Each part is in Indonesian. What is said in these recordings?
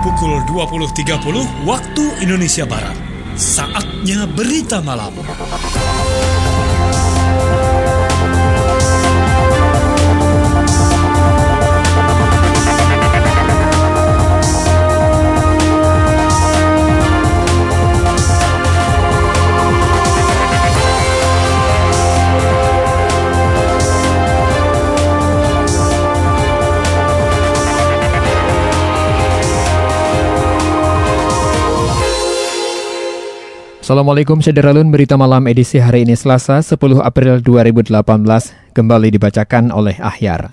pukul 20.30 waktu Indonesia Barat. Saatnya Berita Malam. Assalamualaikum Sederalun, Berita Malam edisi hari ini Selasa 10 April 2018 kembali dibacakan oleh Ahyar.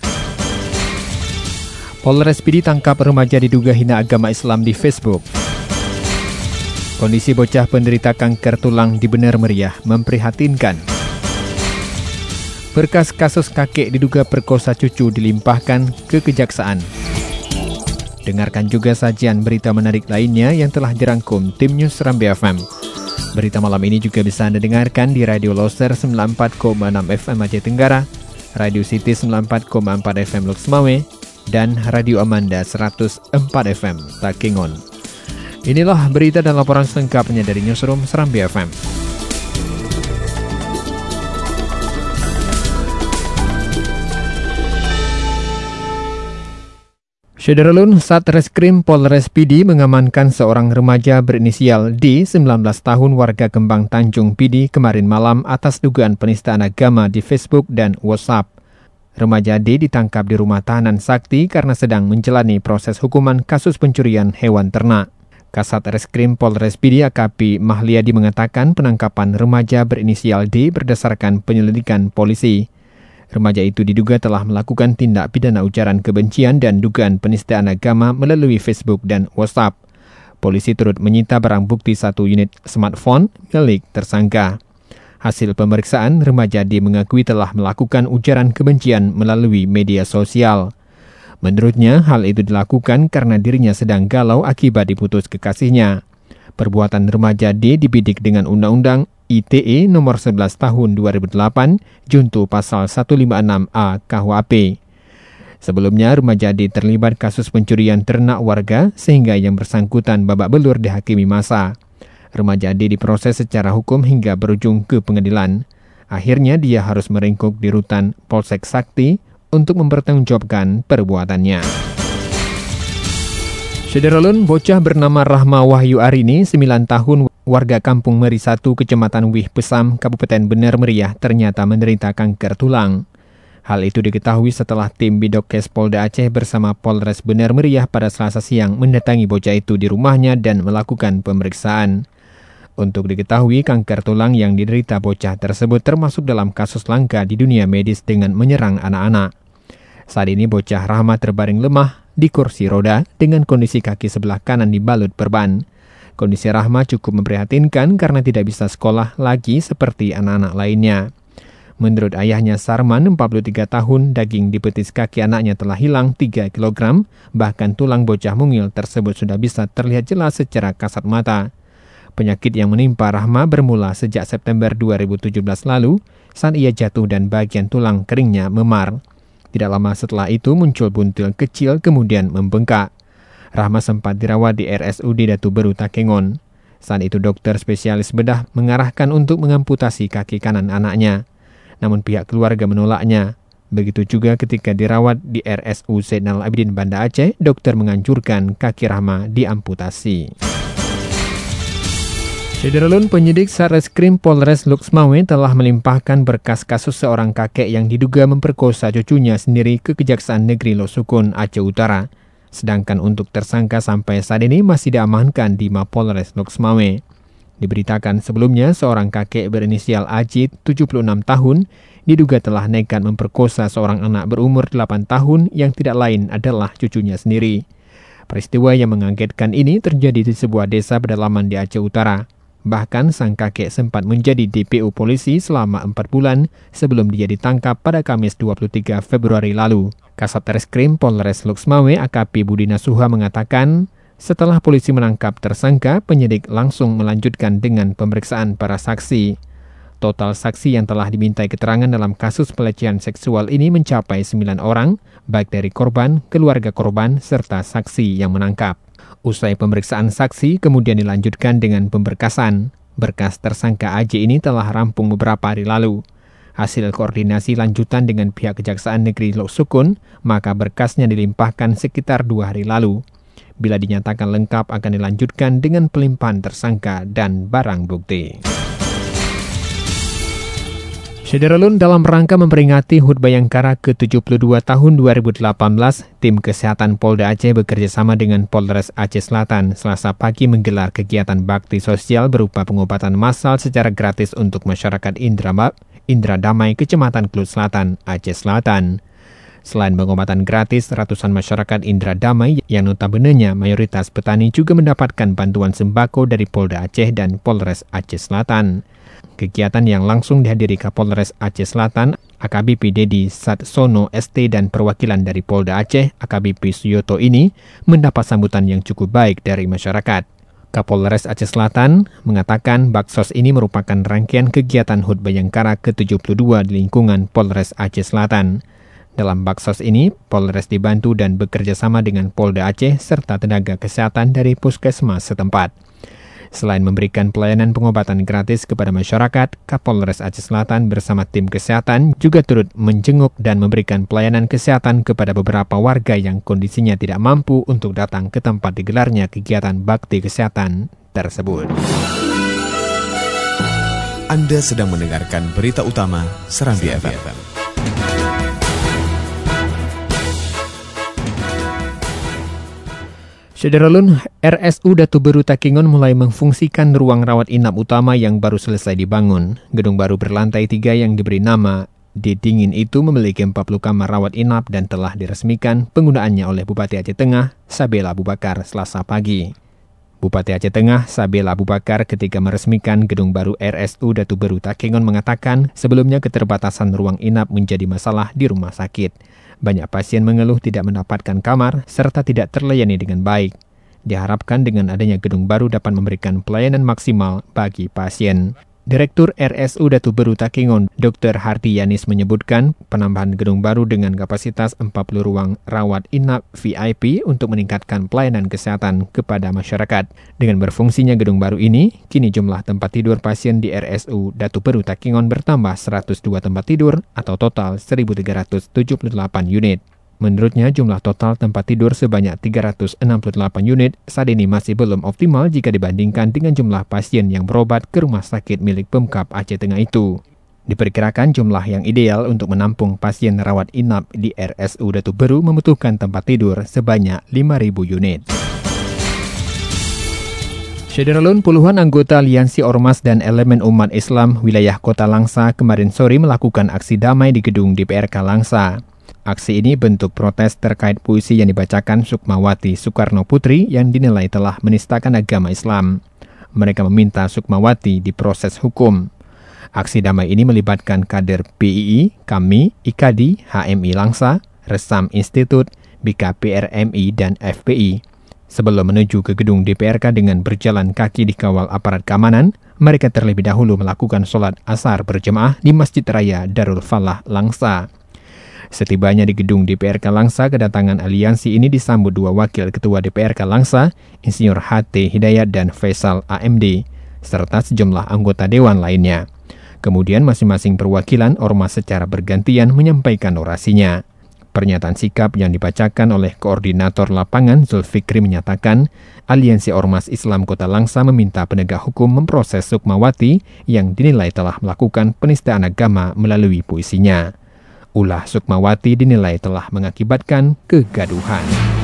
Polres Pidi tangkap remaja diduga hina agama Islam di Facebook. Kondisi bocah penderita kanker tulang di Bener Meriah memprihatinkan. Berkas kasus kakek diduga perkosa cucu dilimpahkan ke Kejaksaan. Dengarkan juga sajian berita menarik lainnya yang telah dirangkum tim News Serambi FM. Berita malam ini juga bisa Anda dengarkan di Radio Loser 94,6 FM Aceh Tenggara, Radio City 94,4 FM Lok Semawe, dan Radio Amanda 104 FM Takengon. Inilah berita dan laporan selengkapnya dari Newsroom Serambi FM. Sederalun, Satreskrim Polres Pidi mengamankan seorang remaja berinisial D, 19 tahun warga Kembang Tanjung Pidi kemarin malam atas dugaan penistaan agama di Facebook dan WhatsApp. Remaja D ditangkap di rumah tahanan Sakti karena sedang menjalani proses hukuman kasus pencurian hewan ternak. Kasat Reskrim Polres Pidi AKP Mahliadi mengatakan penangkapan remaja berinisial D berdasarkan penyelidikan polisi. Remaja itu diduga telah melakukan tindak pidana ujaran kebencian dan dugaan penistaan agama melalui Facebook dan WhatsApp. Polisi turut menyita barang bukti 1 unit smartphone milik tersangka. Hasil pemeriksaan, remaja D mengakui telah melakukan ujaran kebencian melalui media sosial. Menurutnya, hal itu dilakukan karena dirinya sedang galau akibat diputus kekasihnya. Perbuatan remaja D dibidik dengan Undang-Undang ITE nomor 11 tahun 2008, junto pasal 156A KUHP. Sebelumnya, remaja D terlibat kasus pencurian ternak warga sehingga yang bersangkutan babak belur dihakimi massa. Remaja D diproses secara hukum hingga berujung ke pengadilan. Akhirnya dia harus meringkuk di rutan Polsek Sakti untuk mempertanggungjawabkan perbuatannya. Sederalun, bocah bernama Rahma Wahyu Arini, 9 tahun, warga Kampung Meri 1, Kecamatan Wih Pesam, Kabupaten Bener Meriah, ternyata menderita kanker tulang. Hal itu diketahui setelah tim Bidokes Polda Aceh bersama Polres Bener Meriah pada Selasa siang mendatangi bocah itu di rumahnya dan melakukan pemeriksaan. Untuk diketahui, kanker tulang yang diderita bocah tersebut termasuk dalam kasus langka di dunia medis dengan menyerang anak-anak. Saat ini bocah Rahma terbaring lemah di kursi roda dengan kondisi kaki sebelah kanan dibalut perban. Kondisi Rahma cukup memprihatinkan karena tidak bisa sekolah lagi seperti anak-anak lainnya. Menurut ayahnya Sarman, 43 tahun, daging di betis kaki anaknya telah hilang 3 kg, bahkan tulang bocah mungil tersebut sudah bisa terlihat jelas secara kasat mata. Penyakit yang menimpa Rahma bermula sejak September 2017 lalu, saat ia jatuh dan bagian tulang keringnya memar. Tidak lama setelah itu muncul buntil kecil kemudian membengkak. Rahma sempat dirawat di RSUD Datu Beru Takengon. Saat itu dokter spesialis bedah mengarahkan untuk mengamputasi kaki kanan anaknya. Namun pihak keluarga menolaknya. Begitu juga ketika dirawat di RSU Zainal Abidin Banda Aceh, dokter menganjurkan kaki Rahma diamputasi. Sederalun, penyidik Satreskrim Polres Lok Semawe telah melimpahkan berkas kasus seorang kakek yang diduga memperkosa cucunya sendiri ke Kejaksaan Negeri Lok Sukun, Aceh Utara. Sedangkan untuk tersangka sampai saat ini masih diamankan di Mapolres Lok Semawe. Diberitakan sebelumnya, seorang kakek berinisial Ajit, 76 tahun, diduga telah nekat memperkosa seorang anak berumur 8 tahun yang tidak lain adalah cucunya sendiri. Peristiwa yang mengagetkan ini terjadi di sebuah desa pedalaman di Aceh Utara. Bahkan sang kakek sempat menjadi DPO polisi selama 4 bulan sebelum dia ditangkap pada Kamis 23 Februari lalu. Kasat Reskrim Polres Lok Semawe AKP Budi Nasuha mengatakan, setelah polisi menangkap tersangka, penyidik langsung melanjutkan dengan pemeriksaan para saksi. Total saksi yang telah dimintai keterangan dalam kasus pelecehan seksual ini mencapai 9 orang, baik dari korban, keluarga korban, serta saksi yang menangkap. Usai pemeriksaan saksi, kemudian dilanjutkan dengan pemberkasan. Berkas tersangka AJ ini telah rampung beberapa hari lalu. Hasil koordinasi lanjutan dengan pihak Kejaksaan Negeri Lok Sukun, maka berkasnya dilimpahkan sekitar 2 hari lalu. Bila dinyatakan lengkap akan dilanjutkan dengan pelimpahan tersangka dan barang bukti. Syederalun, dalam rangka memperingati HUT Bayangkara ke-72 tahun 2018, tim kesehatan Polda Aceh bekerjasama dengan Polres Aceh Selatan Selasa pagi menggelar kegiatan bakti sosial berupa pengobatan massal secara gratis untuk masyarakat Indra Damai, Kecamatan Kelut Selatan, Aceh Selatan. Selain pengobatan gratis, ratusan masyarakat Indra Damai yang notabenenya mayoritas petani juga mendapatkan bantuan sembako dari Polda Aceh dan Polres Aceh Selatan. Kegiatan yang langsung dihadiri Kapolres Aceh Selatan, AKBP Dedi Satsono ST dan perwakilan dari Polda Aceh, AKBP Suyoto ini mendapat sambutan yang cukup baik dari masyarakat. Kapolres Aceh Selatan mengatakan baksos ini merupakan rangkaian kegiatan HUT Bayangkara ke-72 di lingkungan Polres Aceh Selatan. Dalam baksos ini, Polres dibantu dan bekerja sama dengan Polda Aceh serta tenaga kesehatan dari puskesmas setempat. Selain memberikan pelayanan pengobatan gratis kepada masyarakat, Kapolres Aceh Selatan bersama tim kesehatan juga turut menjenguk dan memberikan pelayanan kesehatan kepada beberapa warga yang kondisinya tidak mampu untuk datang ke tempat digelarnya kegiatan bakti kesehatan tersebut. Anda sedang mendengarkan berita utama Serambi FM. Syederalun, RSU Datu Beru Takengon mulai memfungsikan ruang rawat inap utama yang baru selesai dibangun. Gedung baru berlantai 3 yang diberi nama Didingin itu memiliki 40 kamar rawat inap dan telah diresmikan penggunaannya oleh Bupati Aceh Tengah, Sabela Abu Bakar, Selasa pagi. Bupati Aceh Tengah, Sabela Abu Bakar, ketika meresmikan gedung baru RSU Datu Beru Takengon mengatakan sebelumnya keterbatasan ruang inap menjadi masalah di rumah sakit. Banyak pasien mengeluh tidak mendapatkan kamar serta tidak terlayani dengan baik. Diharapkan dengan adanya gedung baru dapat memberikan pelayanan maksimal bagi pasien. Direktur RSU Datu Beru Takengon, Dr. Hardi Yanis menyebutkan penambahan gedung baru dengan kapasitas 40 ruang rawat inap VIP untuk meningkatkan pelayanan kesehatan kepada masyarakat. Dengan berfungsinya gedung baru ini, kini jumlah tempat tidur pasien di RSU Datu Beru Takengon bertambah 102 tempat tidur atau total 1.378 unit. Menurutnya, jumlah total tempat tidur sebanyak 368 unit saat ini masih belum optimal jika dibandingkan dengan jumlah pasien yang berobat ke rumah sakit milik Pemkab Aceh Tengah itu. Diperkirakan jumlah yang ideal untuk menampung pasien rawat inap di RSU Datu Beru membutuhkan tempat tidur sebanyak 5.000 unit. Syederalun, puluhan anggota aliansi ormas dan elemen umat Islam wilayah Kota Langsa kemarin sore melakukan aksi damai di gedung DPRK Langsa. Aksi ini bentuk protes terkait puisi yang dibacakan Sukmawati Soekarno Putri yang dinilai telah menistakan agama Islam. Mereka meminta Sukmawati diproses hukum. Aksi damai ini melibatkan kader PII, KAMI, IKADI, HMI Langsa, Resam Institut, BKPRMI, dan FPI. Sebelum menuju ke gedung DPRK dengan berjalan kaki dikawal aparat keamanan, mereka terlebih dahulu melakukan sholat asar berjemaah di Masjid Raya Darul Falah Langsa. Setibanya di gedung DPRK Langsa, kedatangan aliansi ini disambut dua wakil ketua DPRK Langsa, Insinyur HT Hidayat dan Faisal AMD, serta sejumlah anggota dewan lainnya. Kemudian masing-masing perwakilan ormas secara bergantian menyampaikan orasinya. Pernyataan sikap yang dibacakan oleh Koordinator Lapangan Zulfikri menyatakan, Aliansi Ormas Islam Kota Langsa meminta penegak hukum memproses Sukmawati yang dinilai telah melakukan penistaan agama melalui puisinya. Ulah Sukmawati dinilai telah mengakibatkan kegaduhan.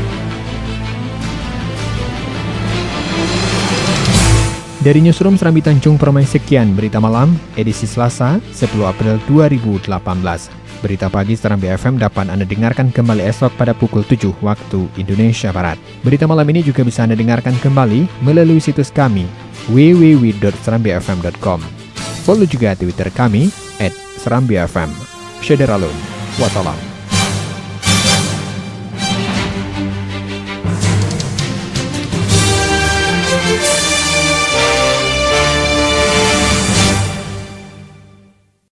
Dari Newsroom Serambi Tanjung Permai, sekian berita malam edisi Selasa 10 April 2018. Berita pagi Serambi FM dapat Anda dengarkan kembali esok pada pukul 7 waktu Indonesia Barat. Berita malam ini juga bisa Anda dengarkan kembali melalui situs kami www.serambifm.com. Follow juga Twitter kami @serambifm. Syederalun. Wassalam.